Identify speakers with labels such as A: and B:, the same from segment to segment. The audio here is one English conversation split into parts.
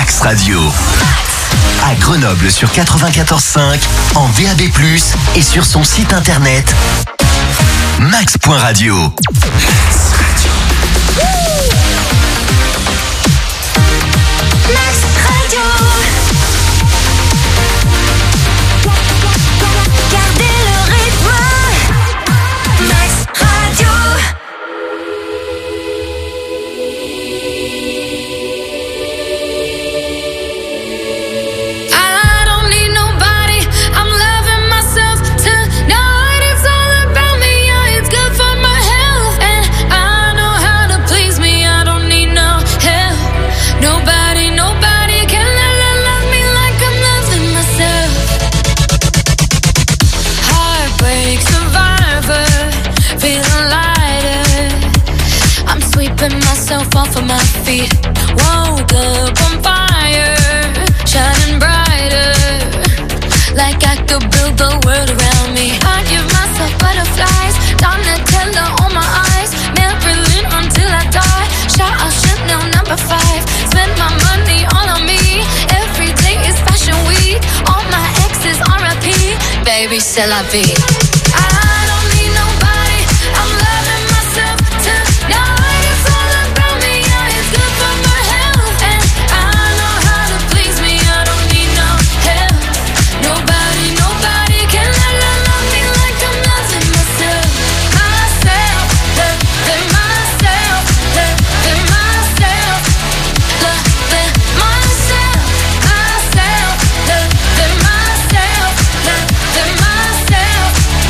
A: Max Radio. À Grenoble sur 94.5, en DAB+, et sur son site internet max.radio. Max Radio.
B: Max Radio. Gardez le rythme. Max Radio.
C: I don't need nobody. I'm loving myself tonight. It's all about me. Yeah, it's good for my health, and I know how to please me. I don't need no help. Nobody can love me like I'm loving myself. Heartbreak survivor, feeling lighter. I'm sweeping myself off of my feet. Woke up on fire, shining brighter, like I could build the world around me. I give myself butterflies, Donatella on my eyes, Marilyn until I die. Shout out Chanel number 5, spend my money all on me. Every day is fashion week, all my exes R.I.P. Baby, c'est la vie. I don't need nobody, I'm loving myself tonight. It's all about me, yeah, it's good for my health, and I know how to please me. I don't need no help. Nobody can love me like I'm loving myself. Loving myself, loving myself, loving myself, loving myself, loving myself.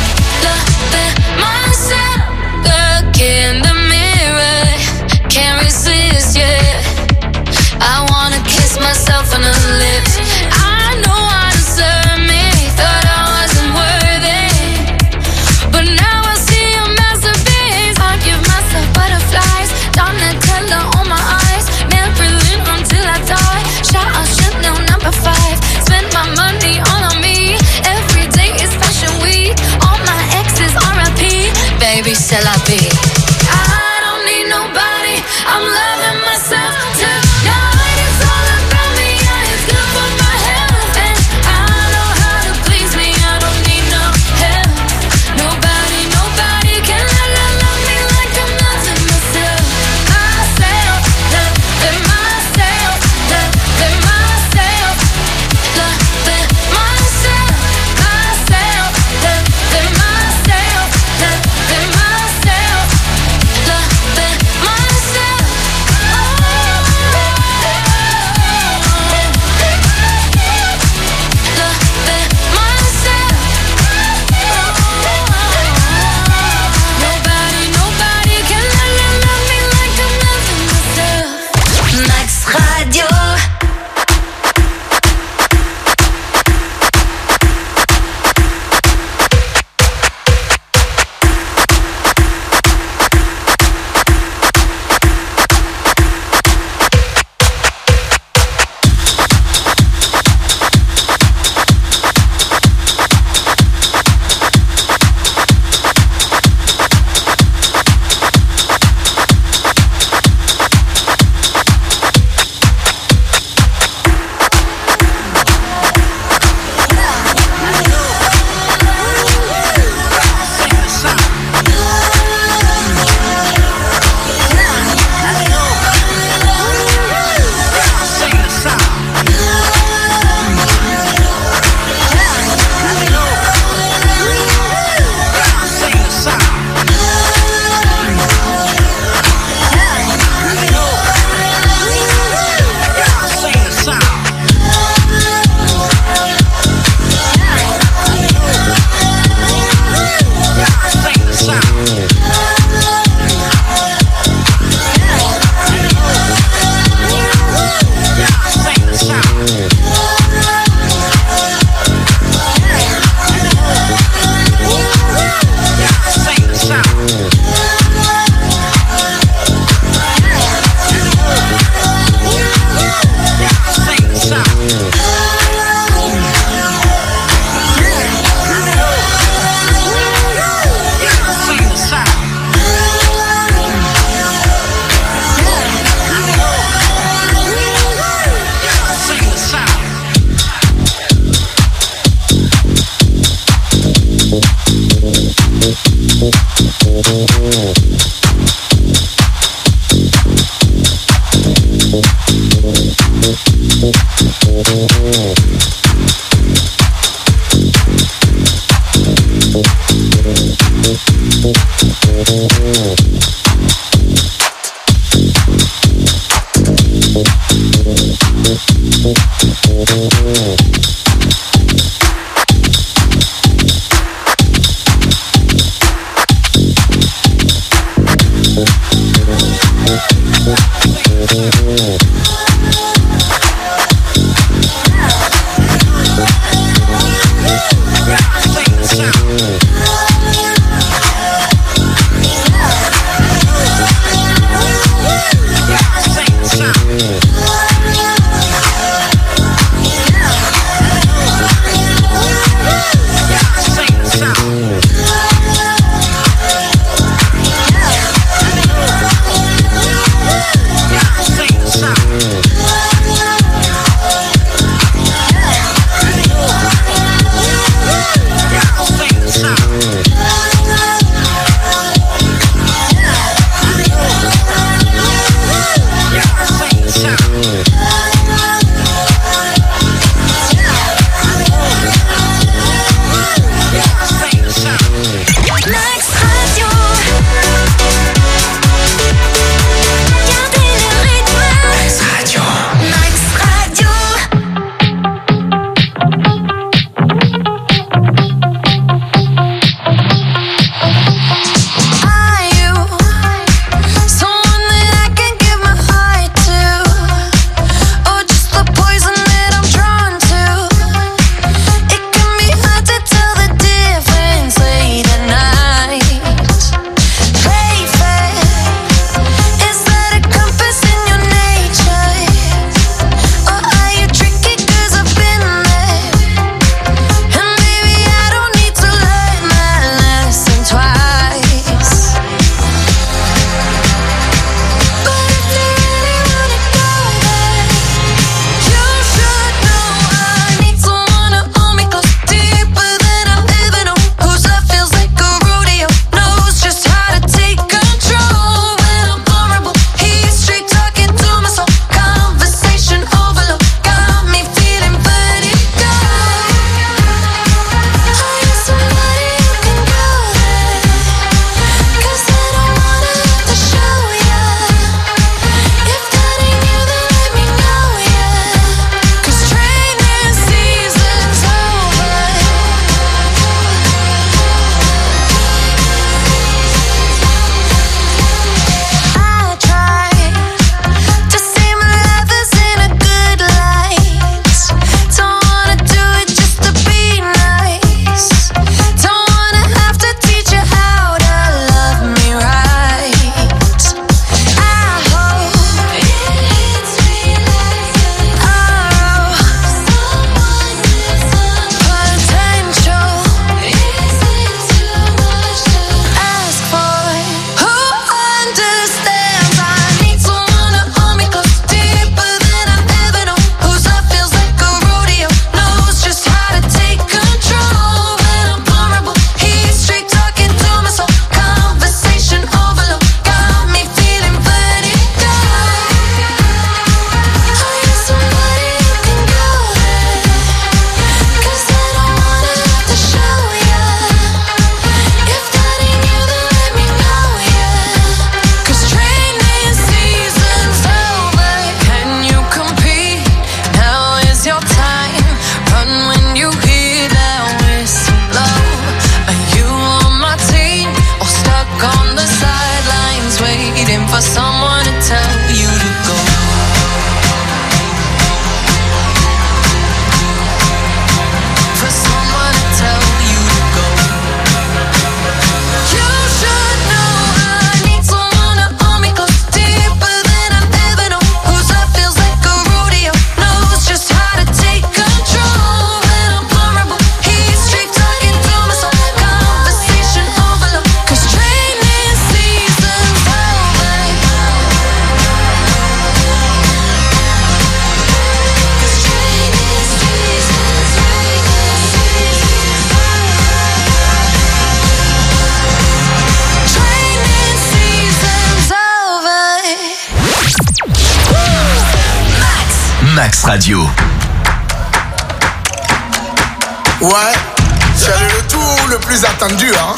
A: Max Radio.
D: Ouais, c'est le tour le plus attendu, hein.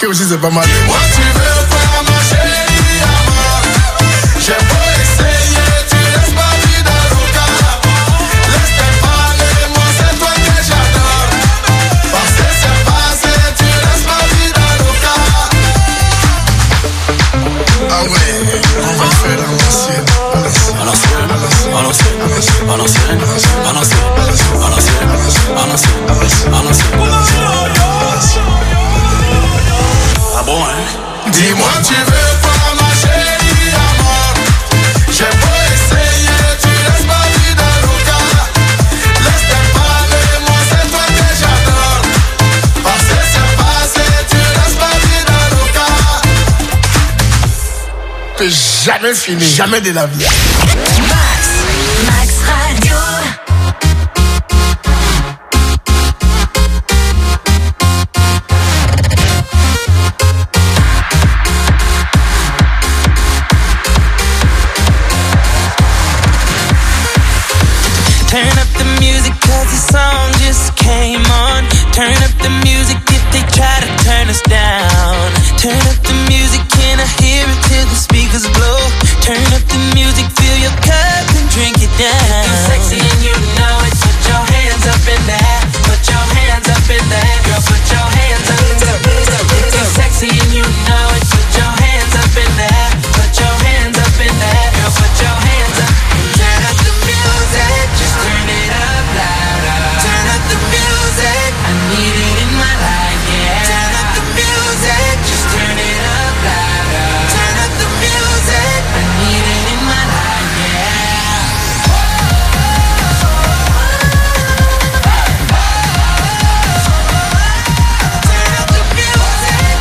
D: aussi, c'est pas mal. Moi, tu veux pas ma chérie, amor. J'ai beau essayer, tu laisses pas vida loca. Laisse-les parler, moi, c'est toi que j'adore. Parce que c'est passé, tu laisses pas vida loca. Ah ouais, on va le faire à l'ancienne. À l'ancienne, à l'ancienne, à l'ancienne, à l'ancienne, à l'ancienne, à l'ancienne, à l'ancienne. Ah bon, hein? Dis-moi, tu veux pas ma chérie, amor. J'ai beau essayer, tu laisses pas vida loca. Laisse-les parler, moi c'est toi que j'adore. Parce que c'est passé, tu laisses pas vida loca. C'est jamais fini, jamais de la vie.
B: Max Radio.
E: Turn up the music 'cause the song just came on. Turn up the music if they try to turn us down. Turn up the music, can I hear it till the speakers blow? Turn up the music, fill your cup and drink it down. You're sexy and you know it, put your hands up in there. Put your hands up in there. Girl, put your hands up in there. You're sexy and you know it, put your hands up in there. Put your hands up in there. Girl, put your hands up. Turn up the music, just turn it up louder. Turn up the music, I need it in my life, yeah. Turn up the music, just turn it up louder. Turn up the music, I need it in my life, yeah. Turn up the music.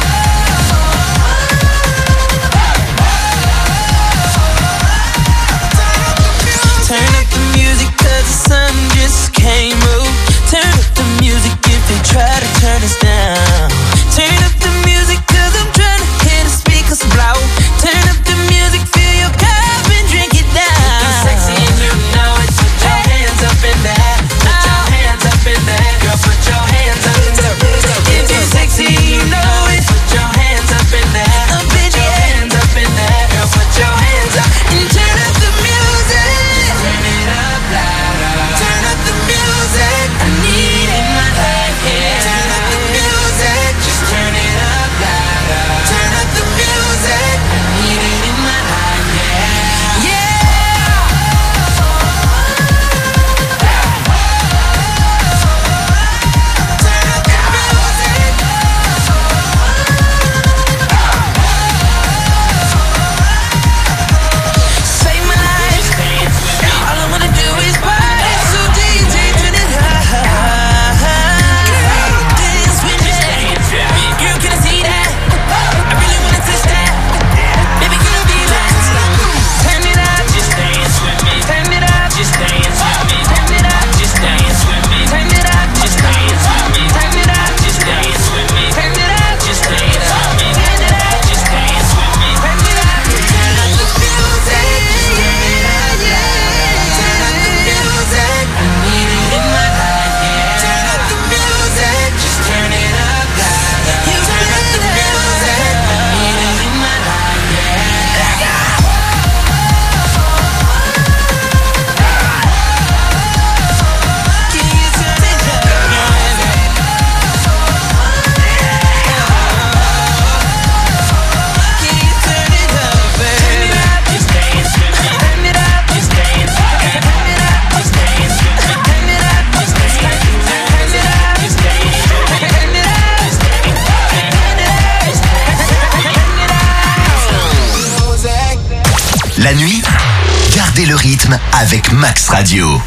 E: Turn up the music 'cause the sun just came up. Turn up the music if they try to turn us down. Turn up the music 'cause I'm trying to hear the speakers blow. Turn up the music, fill your cup and drink it down. You're sexy and you know it, put your hands up in there. Put your hands up in there. Girl, put your hands up in there. If you're sexy, you know it, put your hands up in there. Put your hands up in there. Girl, put your hands up and turn up the music. Turn it up louder. Turn up the music, I need it in my life, yeah. Turn up the music, just turn it up louder. Turn up the music, I need it in my life, yeah. Yeah. Turn up the music. Save my life. All I wanna do is party. So DJ, turn it up. Dance with me. Girl, can I see that? I really wanna touch that. Baby, can you be that? Turn it up. Just dance with me. Turn it up. Just dance with me. Turn it up. Just dance with me. Turn it up. Just dance with me. Turn it up. Just dance with me. Turn it up. Just dance with me. Turn it up. Just dance with me. Turn it up. Turn up the music. Turn it up, yeah. Turn up the music. I need it in my life, yeah. Turn up the music. Just turn it up louder. You turn up the music. I need it in my life, yeah. Can you turn it up? Can you turn it up, baby? Turn it up, just dance with me. Turn it up, just dance. Turn it up, just dance with me. Turn it up, just dance. Turn it up, just dance. Turn it up, just dance. Turn it up.
A: La nuit, gardez le rythme avec Max Radio.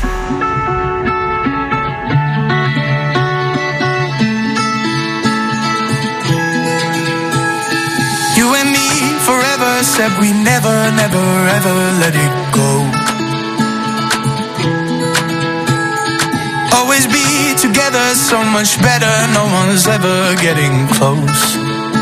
F: You and me forever said we never, never, ever let it go. Always be together, so much better. No one's ever getting close.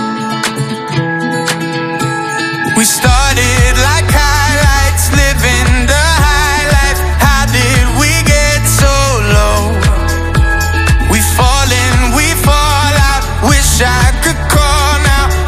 F: We started like highlights, living the high life. How did we get so low? We fall in, we fall out. Wish I could call now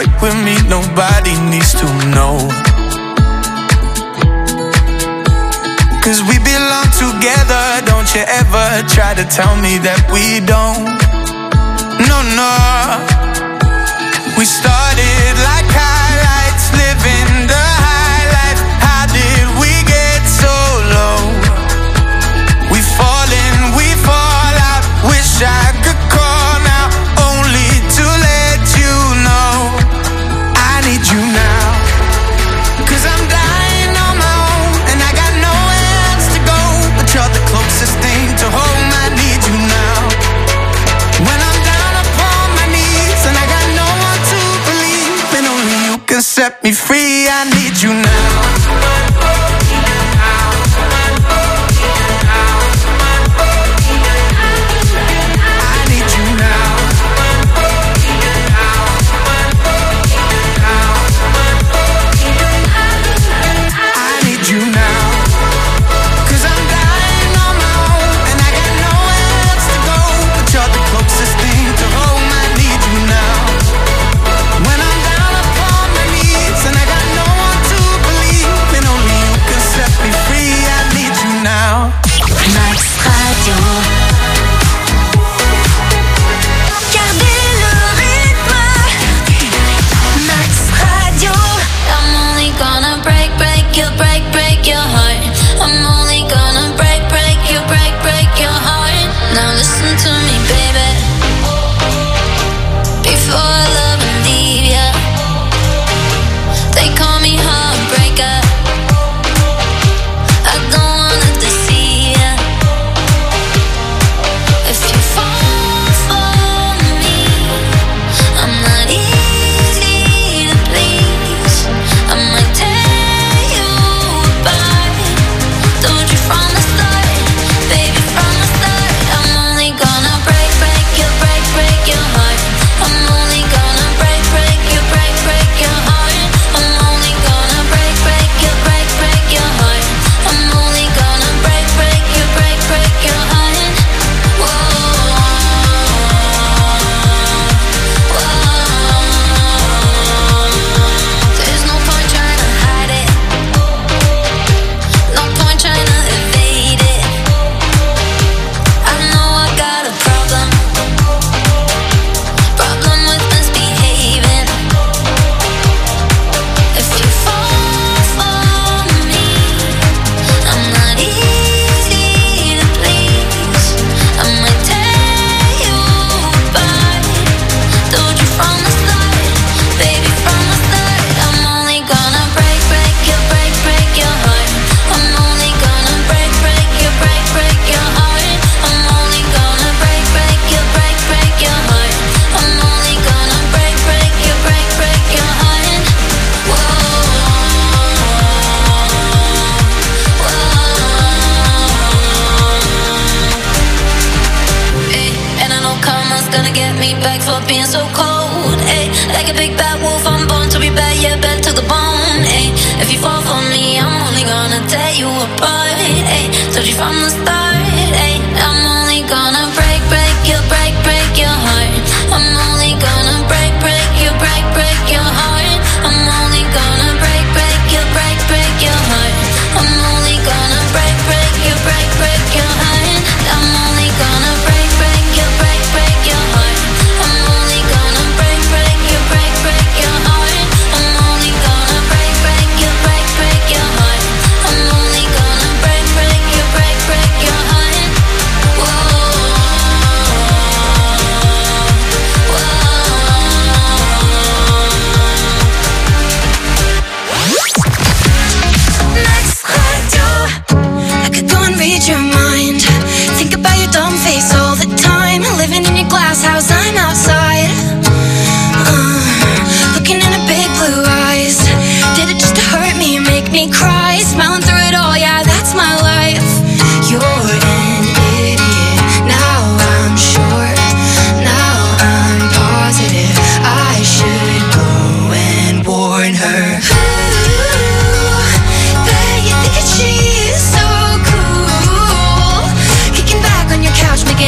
F: it with me, nobody needs to know. Cause we belong together, don't you ever try to tell me that we don't. No, no. We started like highlights, living the high life. How did we get so low? We fall in, we fall out. Wish I could call now, only to let you know I need you now. Cause I'm dying on my own, and I got nowhere else to go. But you're the closest thing to home, I need you now. When I'm down upon my knees, and I got no one to believe, and only you can set me free, I need you now.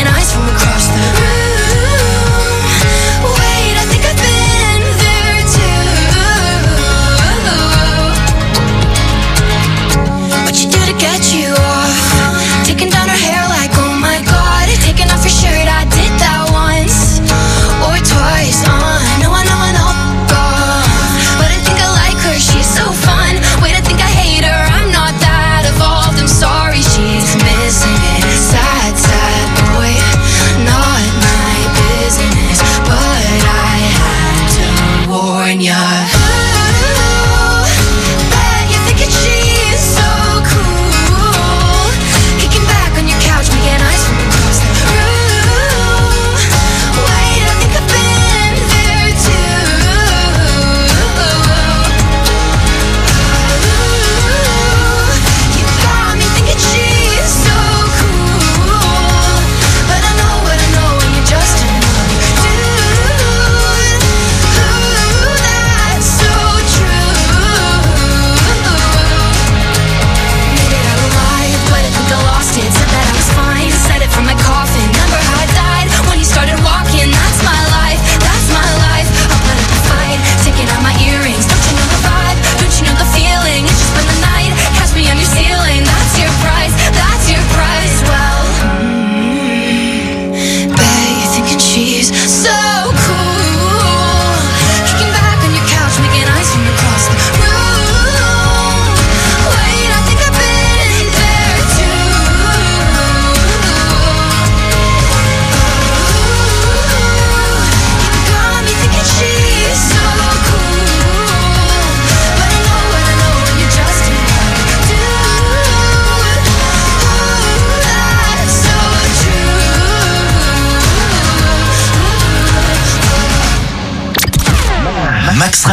G: From across the room. Wait, I think I've been there too.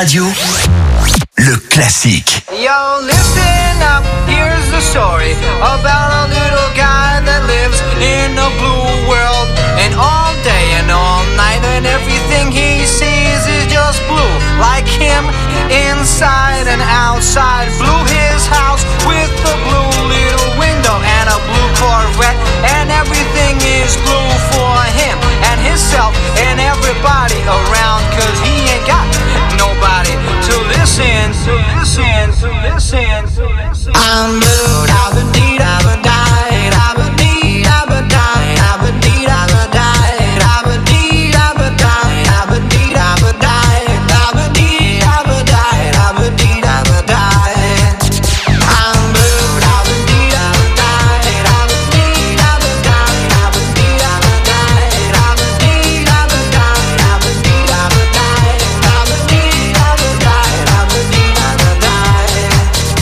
A: Radio, le classique.
G: Yo, listen up, here's the story about a little guy that lives in a blue world. And all day and all night and everything he sees is just blue. Like him, inside and outside. Blue his house with a blue little window and a blue Corvette. And everything is blue for him and himself and everybody around. Cause he ain't got nobody to listen, to listen, to listen, to listen. I'm blue, I've been deed, I've been died, I've been deed, I've been died, I've been deed, I've been died, I've been deed, I've been died, I've been deed, I've been died, I've been deed, I've been died, I've been deed, I've been died. I'm blue, I've been deed, I've been died, I've been deed, I've been died, I've been deed, I've been died, I've been deed, I've been died, I've been deed, I've been died, I've been deed, I've been died, I've been deed, I've been died.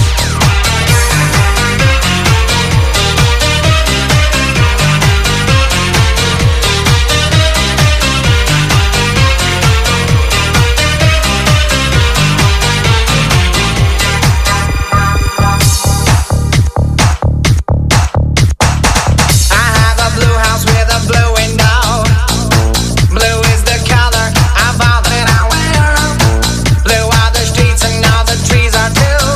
G: I have a blue house with a blue window. Blue is the color of all that I wear. Blue are the streets and all the trees are too.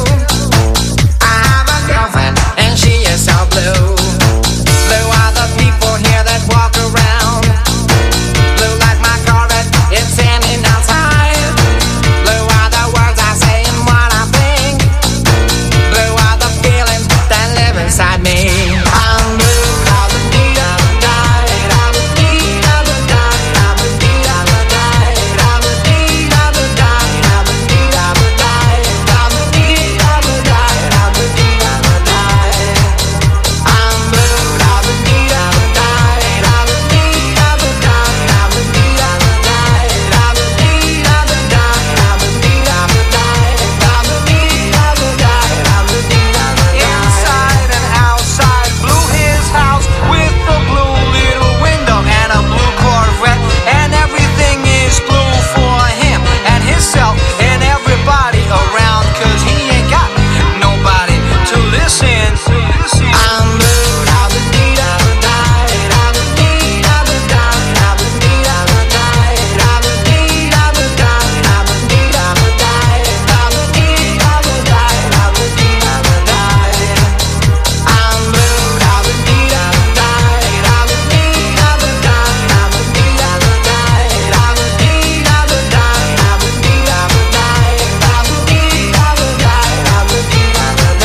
G: I have a girlfriend and she is so blue. Blue are the people here that walk around. Blue like my Corvette, it's standing outside. Blue are the words I say and what I think. Blue are the feelings that live inside me. I'm blue, I've been deed, I've been died, I've been deed, I've been died, I've been deed, I've been died, I've been deed, I've been died, I've been deed, I've been died, I've been deed, I've been died, I've been deed, I've been died. I'm blue, I've been deed, I've been died, I've been deed, I've been died, I've been deed, I've been died, I've been deed, I've been died, I've been deed, I've been died, I've been deed, I've been died, I've been deed, I've been died. Inside and outside, blue his house with a blue little window and a blue Corvette, and everything is blue for him and himself and everybody around. Cause he ain't got nobody to listen, to listen. I'm blue, I've been deed, I've been died, I've been deed, I've been died, I've been deed, I've been died, I've been deed, I've been died, I've been deed, I've been died, I've been deed, I've been died, I've been deed, I've been died. I'm blue, I've been deed, I've been died, I've been deed, I've been died, I've been deed, I've been died, I've been deed, I've been died, I've been deed, I've been died, I've been deed, I've been died, I've been deed, I've been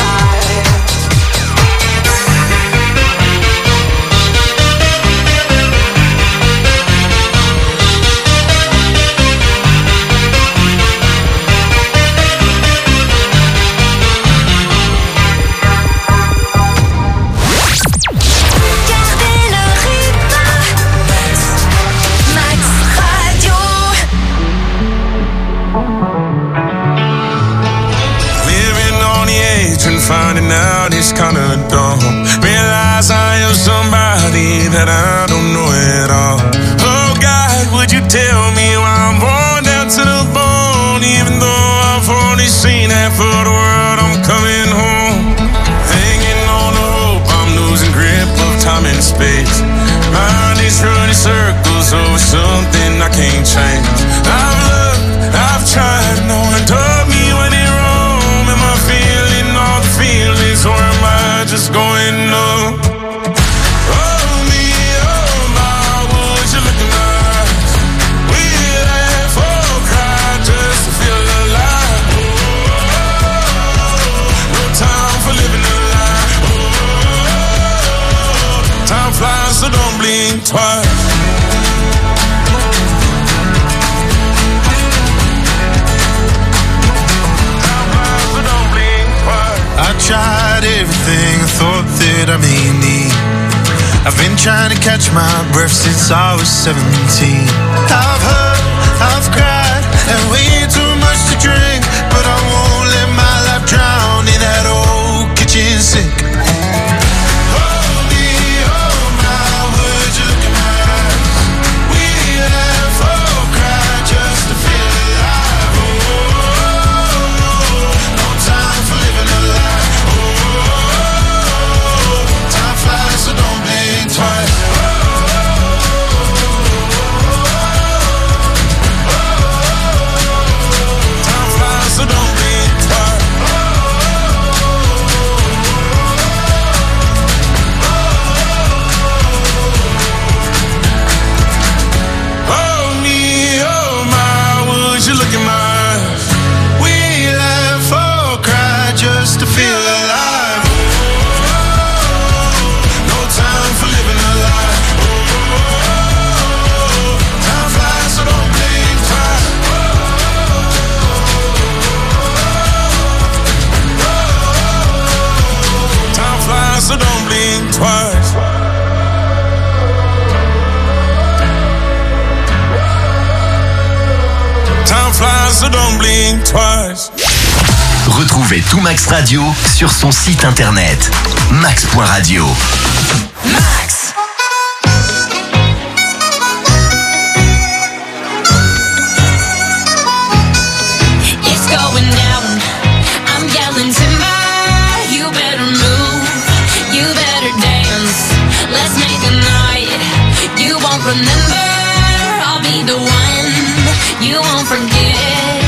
G: died.
B: Gardez le rythme. Max Radio.
F: Living on the edge and finding out it's kinda dumb. Realize I am somebody that I don't know at all. Oh God, would you tell me why I'm born down to the bone? Even though I've only seen half of the world, I'm coming home. Hanging on the hope, I'm losing grip of time and space. Mind is running circles over something I can't change. I've looked, I've tried, no one told me when it wrong. Am I feeling all the feelings or am I just going numb? Oh me, oh my, would you look in my eyes? We laugh or cry just to feel alive. No time for living a lie. Time flies, so don't blink twice.
H: I tried everything I thought that I may need. I've been trying to catch my breath since I was 17. I've hurt, I've cried, and way too much to drink, but I won't let my life drown in that old kitchen sink. Hold me, oh my, would you look in my eyes? We laugh or cry just to feel alive. Oh, feel alive. No time for living a lie. Time flies, so don't blink twice. Time flies, so don't blink twice. Time flies, so don't blink twice.
A: Retrouvez tout Max Radio sur son site internet max.radio. Max.
C: It's going down. I'm yelling timber. You better move. You better dance. Let's make a night you won't remember. I'll be the one you won't forget.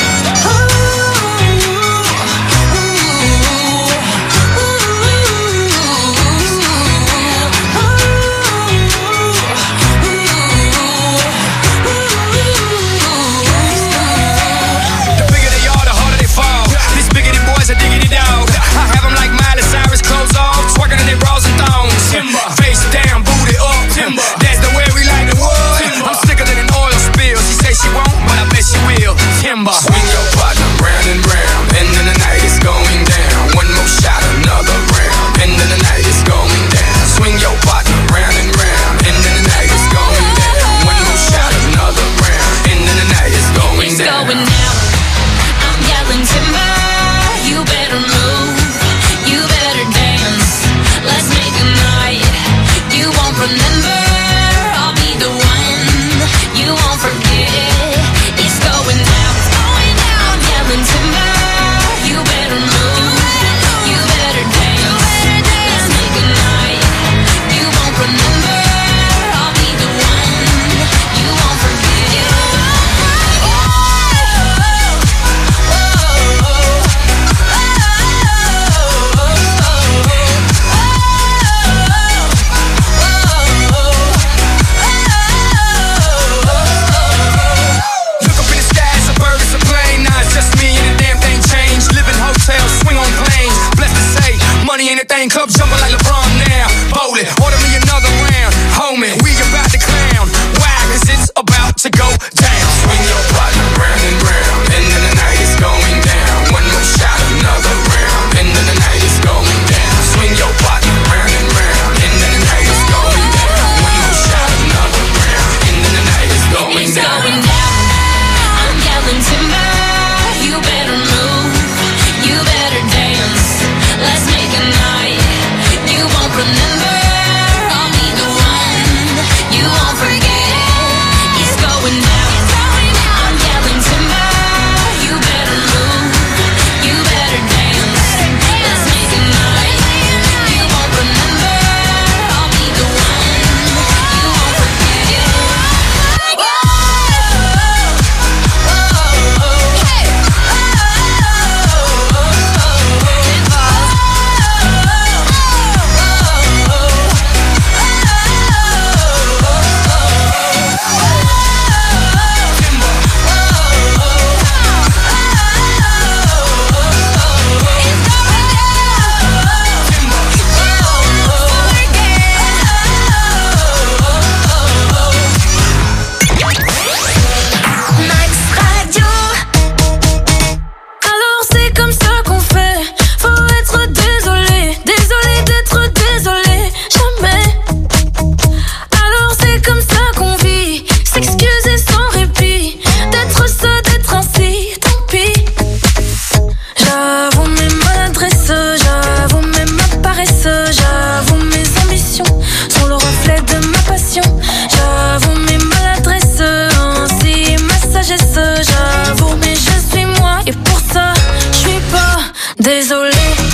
I: Face down, booty up. Timber. That's the way we like the wood. Timber. I'm sicker than an oil spill. She say she won't, but I bet she will. Timber. Swing your partner round and round, and then the night is going down. One more shot, another round, and then the night is going down. Swing your partner round and round, and then the night is going down. One more shot, another round, and then the night is going
C: It's
I: down.
C: going down. I'm yelling timber. You better move. You better dance. Let's make a night you won't remember. I'll be the one you won't forget. It's going down. It's going down. I'm yelling timber. You better move. You better dance. Let's make a night you won't remember. I'll be the one you won't forget.
I: Look up in the sky, it's a bird, it's a plane. Nah, it's just me and the damn thing changed. Live in hotels, swing on planes. Blessed to say, money ain't a thing. Club jumping like LeBron now. Bowling, order me another round. Homie, we about to clown. Why? Cause it's about to go down. Swing your partner round and round, and then the night is going down. One more shot, another round, and then the night is going down. Swing your partner round and round, and then the night is going down. One more shot, another round, and then the night is going
C: It's
I: down.
C: going down. I'm yelling timber. You better move. You better dance. Let's make a night you won't remember. I'll be the one you won't forget. It's going down. I'm yelling timber. You better move. You better dance. Let's make a night you won't remember. I'll be the one you won't forget.
B: Max Radio.
C: Alors c'est comme ça qu'on fait. Faut être désolé, désolé d'être désolé. Jamais. Alors c'est comme ça qu'on vit. S'excuser sans répit. D'être ça, d'être ainsi, tant pis. J'avoue mes maladresses, j'avoue mes ma paresse, j'avoue mes ambitions sont le reflet de ma passion. J'avoue mes maladresses, ainsi ma sagesse. J'avoue mais je suis moi et pour ça je suis pas désolée.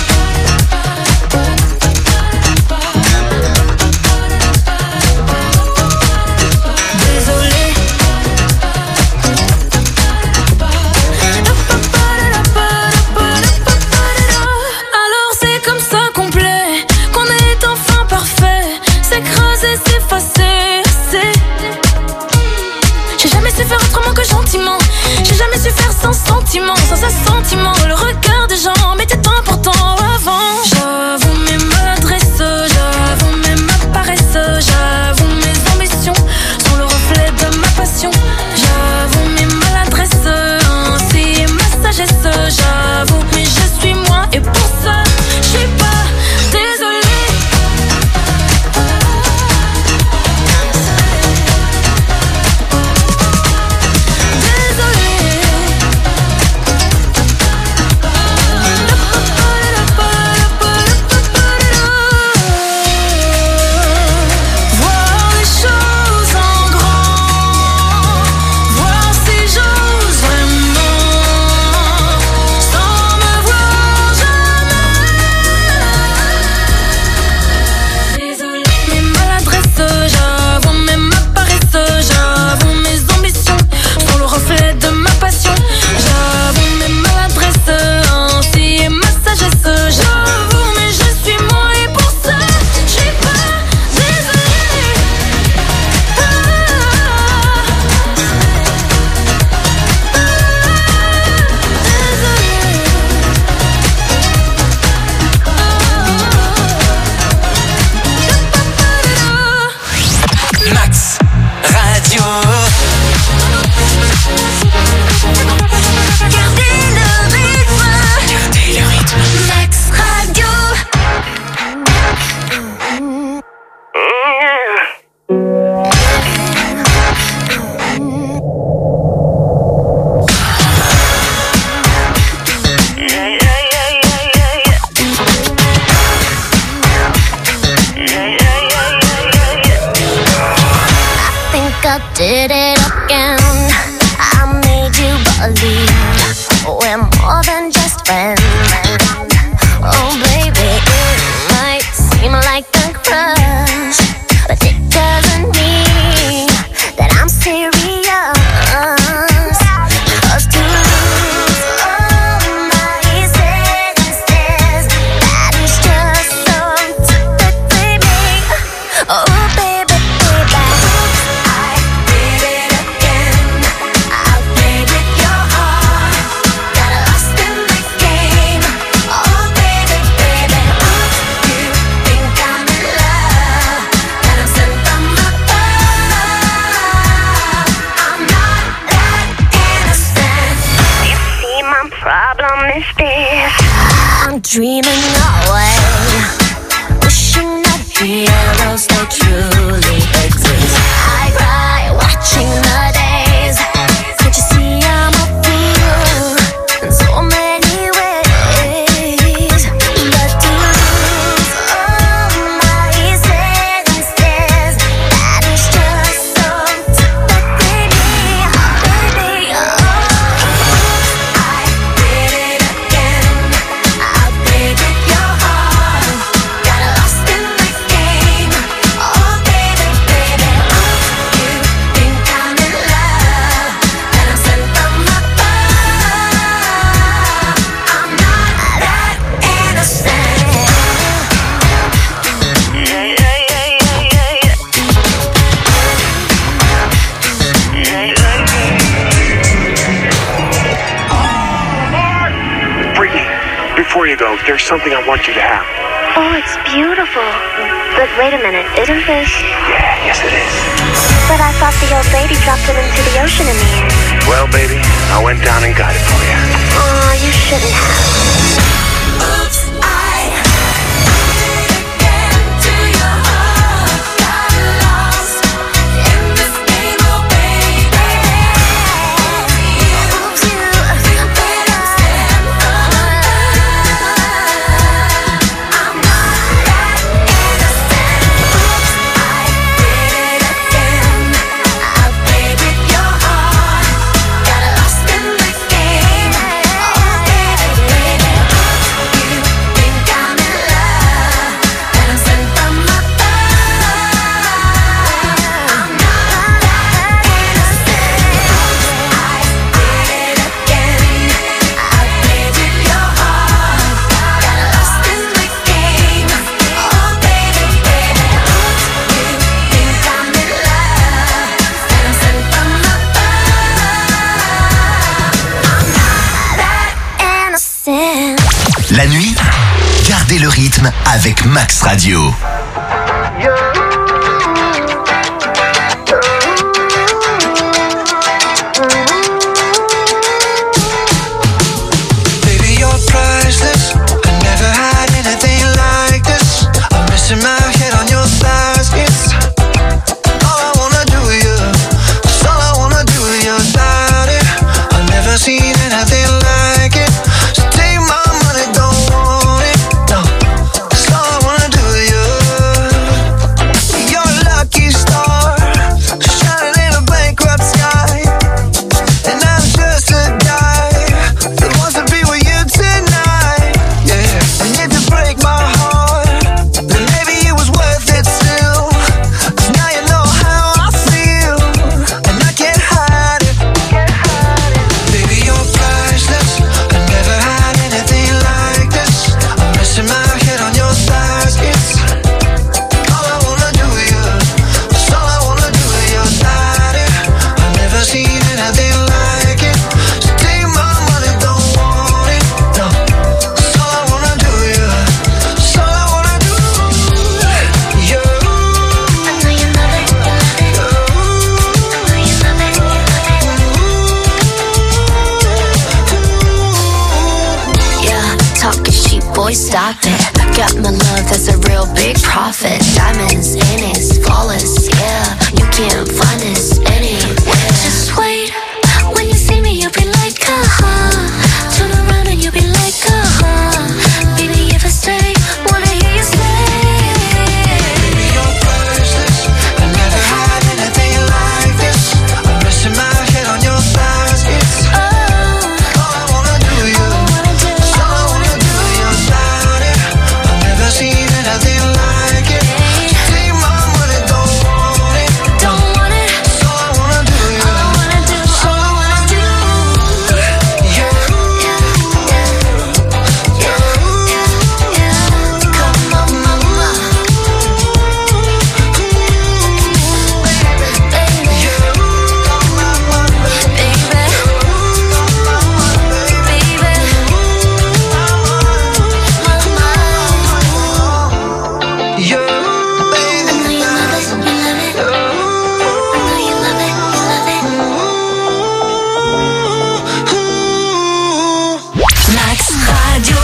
C: Désolée. Alors c'est comme ça qu'on plaît, qu'on est enfin parfait. S'écraser, s'effacer, c'est. J'ai jamais su faire autrement que gentiment. J'ai jamais su faire sans sentiment, sans assentiment. Le regard des gens m'était important. ça, je suis pas désolée. Voir les choses en grand, voir si j'ose vraiment, sans me voir jamais. Désolée. Mes maladresses, j'avoue, mes ma paresse, j'avoue, mes ambitions sont le reflet de ma passion. J'avoue mes maladresses, ainsi et ma sagesse. J'avoue, mais je suis moi et pour ça, je suis pas désolée.
E: Max Radio.
B: Gardez le rythme. Max Radio.
C: Think I did it again. I made you believe we're more than just friends. Oh baby, it might seem like a crush, but it doesn't mean that I'm serious. 'Cause to lose all my senses, that is just so typically me. Oh baby, baby, I did it again. I played with your heart, got lost in the game. Oh baby, baby, you think I'm in love, that I'm sent from above. I'm not that innocent. You see, my problem is this: I'm dreaming away, wishing that heroes they truly exist. I cry watching the days. Can't you see I'm a fool in so many ways? But to lose all my senses, that is just so typically me, baby. I did it again. I played with your heart, got lost in the game. Oh baby, baby, you think I'm in love, that I'm sent from above. I'm not that innocent.
J: Brittany, before you go, there's something I want you to have.
C: Oh, it's beautiful. But wait a minute, isn't this?
J: Yeah, yes it is.
C: But I thought the old lady dropped it into the ocean in the end.
J: Well, baby, I went down and got it for you.
C: Aw, you shouldn't have. Oops, I did it again to your heart. Got lost in this game, oh baby. You think I'm sent from above. I'm not that innocent. Oops, I did it again. I played with your heart, got lost in the game. Oh baby, baby, you think I'm in love, that I'm sent from above. I'm not that innocent. I did it again. I played with your heart, got lost in the game. Oh baby, baby, you think I'm in love, that I'm sent from above. I'm not that innocent.
A: La nuit, gardez le rythme avec Max Radio.
F: Baby, you're priceless. I never
C: boy, stop it. Got my love, that's a real big profit. Diamonds in it, flawless, yeah. You can't find this anywhere. Just wait, when you see me, you'll be like, uh-huh. Turn around and you'll be like, uh-huh. Baby, if I stay, wanna hear you say.
K: Baby, you're priceless. I never had anything like this. I'm resting my head on your thighs. It's all I wanna do, you. It's all I wanna do, your body. I've never seen anything like it. Take my money, don't want it.
C: Don't want it.
K: It's all I wanna do, you.
C: All I wanna do,
K: It's all I wanna do.
C: Come on, mama. Max Radio.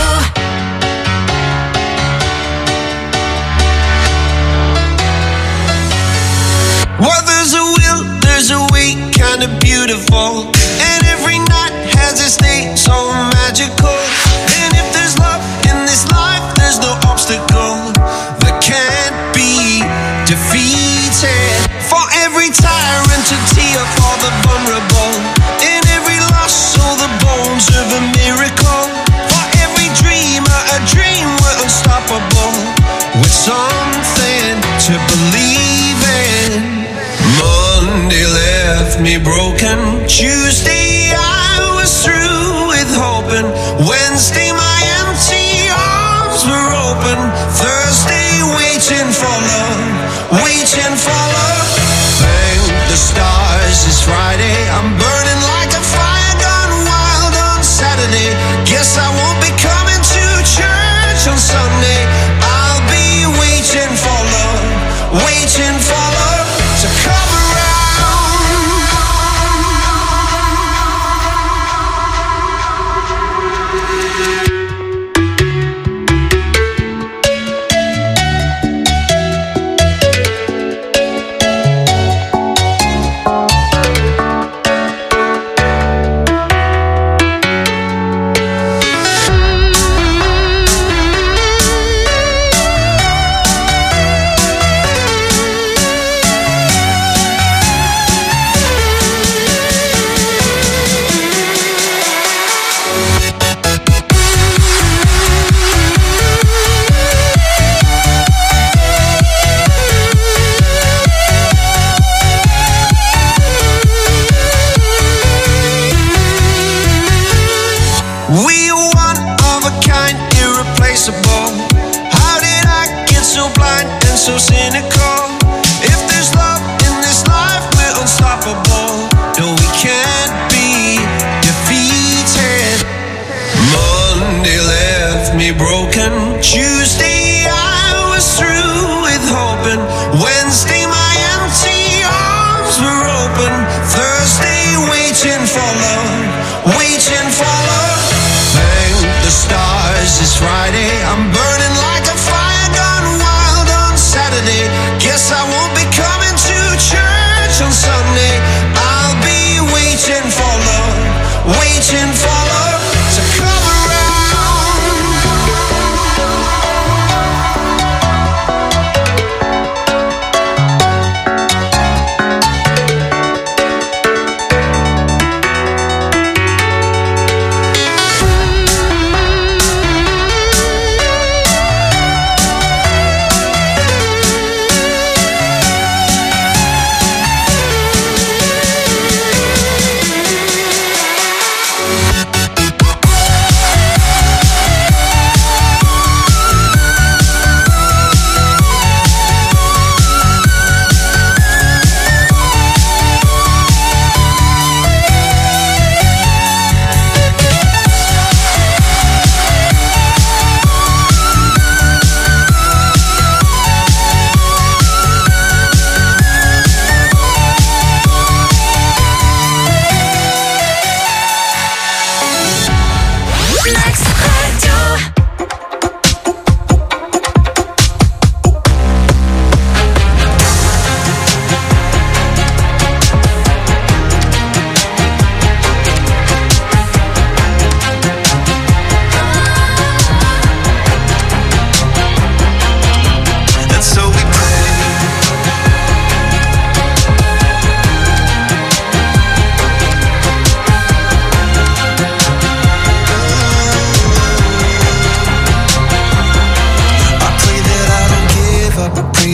L: Well, there's a will, there's a way, kinda beautiful. And every night has its day, so magical. And if there's love in this life, there's no obstacle that can't be defeated. For every tyrant to tear for the vulnerable. In every loss, all the bones of a miracle. For every dreamer, a dream we're unstoppable. With something to believe in. Monday left me broken. Tuesday I was through with hoping. Wednesday my empty arms were open. Thursday waiting for love, waiting for love. Thank the stars it's Friday. I'm burning like a fire gone wild on Saturday. Guess I won't be coming to church on Sunday. I'll be waiting for love, waiting for love to come around. We are one of a kind, irreplaceable. How did I get so blind and so cynical? If there's love in this life, we're unstoppable. No, we can't be defeated. Monday left me broken. Tuesday I was through with hoping. Wednesday my empty arms were open. Thursday waiting for love, waiting for love. Thank the stars it's Friday. I'm burning like a fire gone wild on Saturday. Guess I won't be coming to church on Sunday. I'll be waiting for love, waiting for love to come around.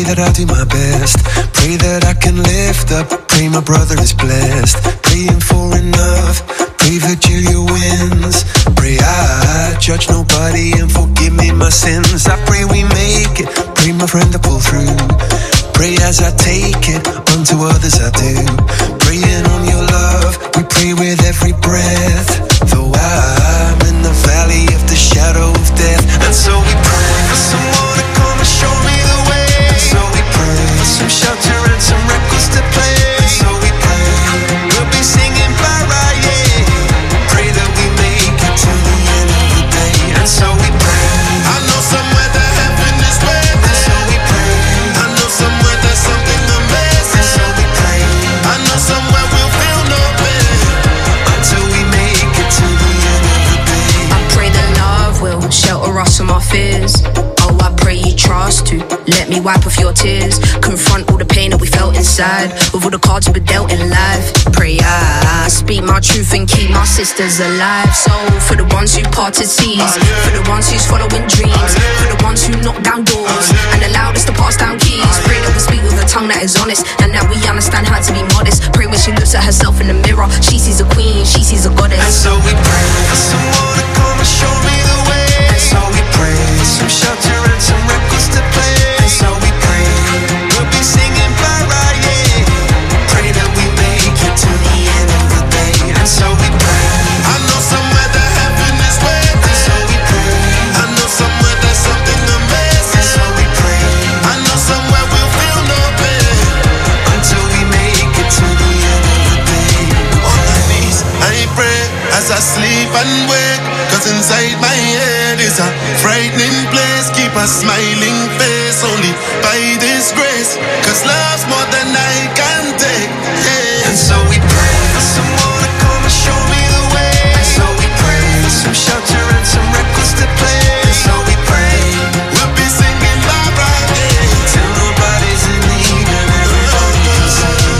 L: that I do my best. Pray that I can lift up. Pray my brother is blessed. Praying for enough. Pray that Julia wins. Pray I judge nobody and forgive me my sins. I pray we make it. Pray my friend to pull through. Pray as I take it, unto others I do. Praying on your love, we pray with every breath. Though I'm in the valley of the shadow of death. And so we pray for someone to come and show me the way. And so we pray for some shelter and some records to play. And so we pray, we'll be singing bye-bye, yeah. Pray that we make it to the end of the day. And so we pray, I know somewhere that heaven is waiting. And so we pray, I know somewhere there's something amazing. And so we pray, I know somewhere we'll feel no pain until we make it to the end of the day.
M: I pray that love will shelter us from our fears. Oh, I pray you trust to let me wipe off your tears. Confront all the pain that we felt inside with all the cards we were dealt in life. Pray I speak my truth and keep my sisters alive. So for the ones who parted seas, for the ones who's following dreams, for the ones who knock down doors and allowed us to pass down keys. Pray that we speak with a tongue that is honest and that we understand how to be modest. Pray when she looks at herself in the mirror, she sees a queen, she sees a goddess.
L: And so we pray for someone to come and show me the way. And so we pray for some shelter and some records to play. And so we pray, we'll be singing bye-bye, yeah. Pray that we make it to the end of the day. And so we pray, I know somewhere that heaven is waiting. And so we pray, I know somewhere there's something amazing. And so we pray, I know somewhere we'll feel no pain until we make it to the end of the day. On my knees, I pray as I sleep and wake, 'cause inside my head is a frightening place. Keep a smiling face only by this grace, 'cause love's more than I can take, yeah. And so we pray for someone to come and show me the way. And so we pray for some shelter and some records to play. And so we pray, we'll be singing bye-bye, yeah, till nobody's in need and everybody's saved.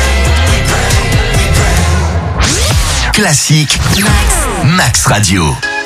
A: Classique Max Radio.